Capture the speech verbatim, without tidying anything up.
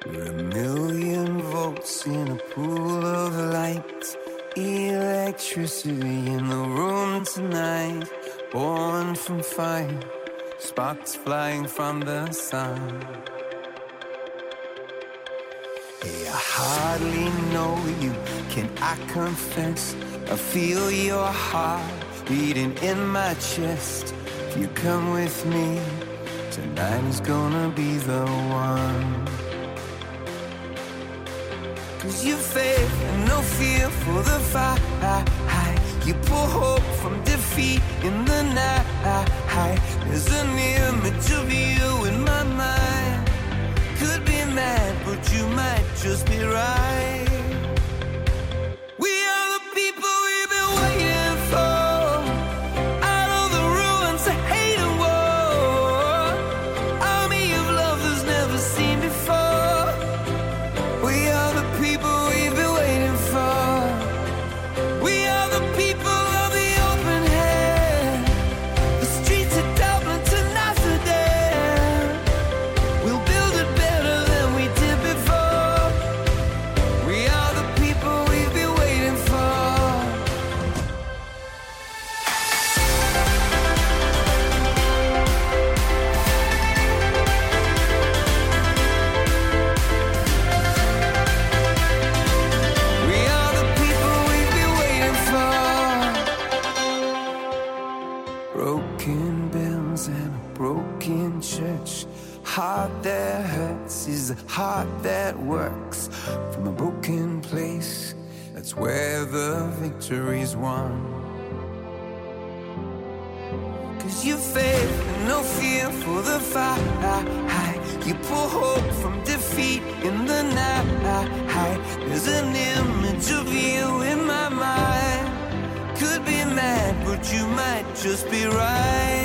We're a million volts in a pool of light, electricity in the room tonight, born from fire, sparks flying from the sun. Hey, I hardly know you, can I confess? I feel your heart beating in my chest. If you come with me, tonight is gonna be the one. Cause you faith and no fear for the fight. You pull hope from defeat in the night. There's an image of you in my mind. Could be mad, but you might just be right. We are the people we've been waiting for. Out of the ruins of hate and war, army of love that's never seen before. We are the people we've been waiting for. We are the people of the open hand. The streets of Dublin to Amsterdam. We'll build it better than we did before. We are the people we've been waiting for. We are the people we've been waiting for. Broken bells and a broken church. Heart that hurts is a heart that works. From a broken place, that's where the victory's won. Cause you faith and no fear for the fight. You pull hope from defeat in the night. There's an image of you in my mind. Could be mad, but you might just be right.